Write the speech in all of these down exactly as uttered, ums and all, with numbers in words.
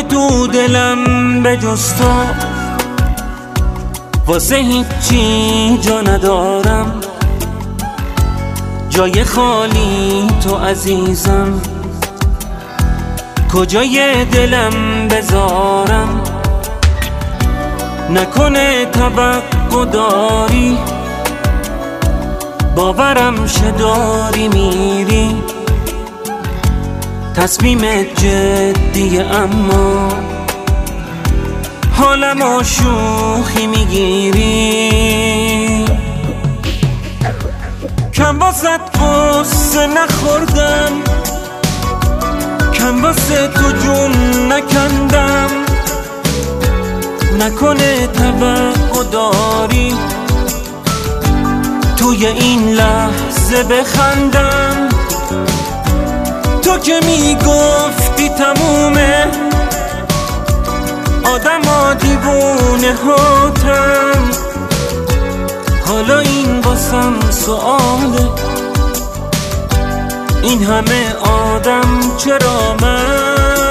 تو دلم به جز تو واسه هیچی جا ندارم، جای خالی تو عزیزم، کجای دلم بذارم؟ نکنه توقع داری، باورم شه داری میری، تصمیمت جدیه اما حالمو شوخی میگیری. کم واسه قصه نخوردم، کم واسه تو جون نکندم، نکنه توقع داری توی این لحظه بخندم. تو که میگفتی تمومه، آدم ها دیوونه هاتن، حالا این واسم سؤاله، این همه آدم چرا من؟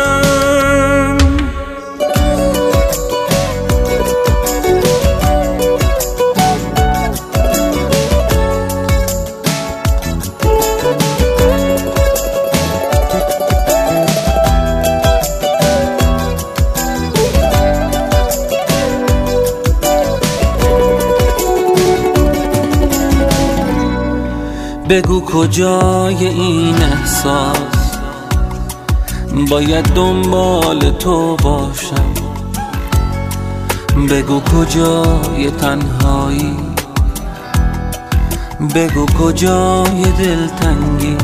بگو کجای این احساس، باید دنبال تو باشم. بگو کجای تنهایی، بگو کجای دلتنگی،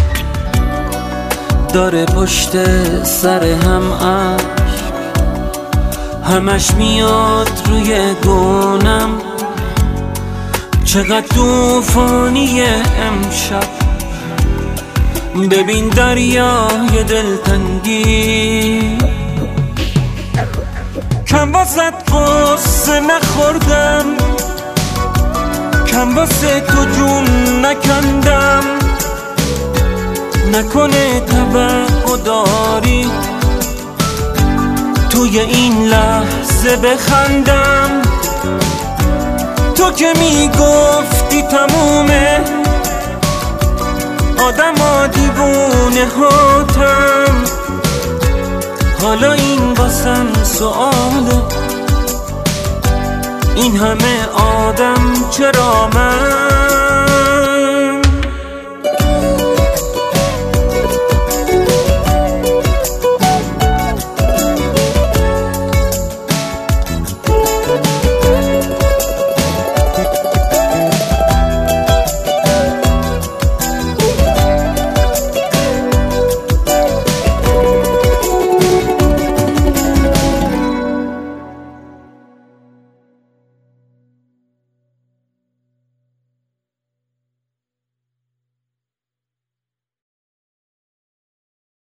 داره پشت سر هم عشق، همش میاد روی گونم. چقدر توفانیه امشب، ببین دریای دلتنگی. کم واسه قصه نخوردم، کم واسه تو جون نکندم، نکنه توقع داری توی این لحظه بخندم. تو که میگفتی تمومه، آدم ها دیوونه هاتن، حالا این واسم سؤاله، این همه آدم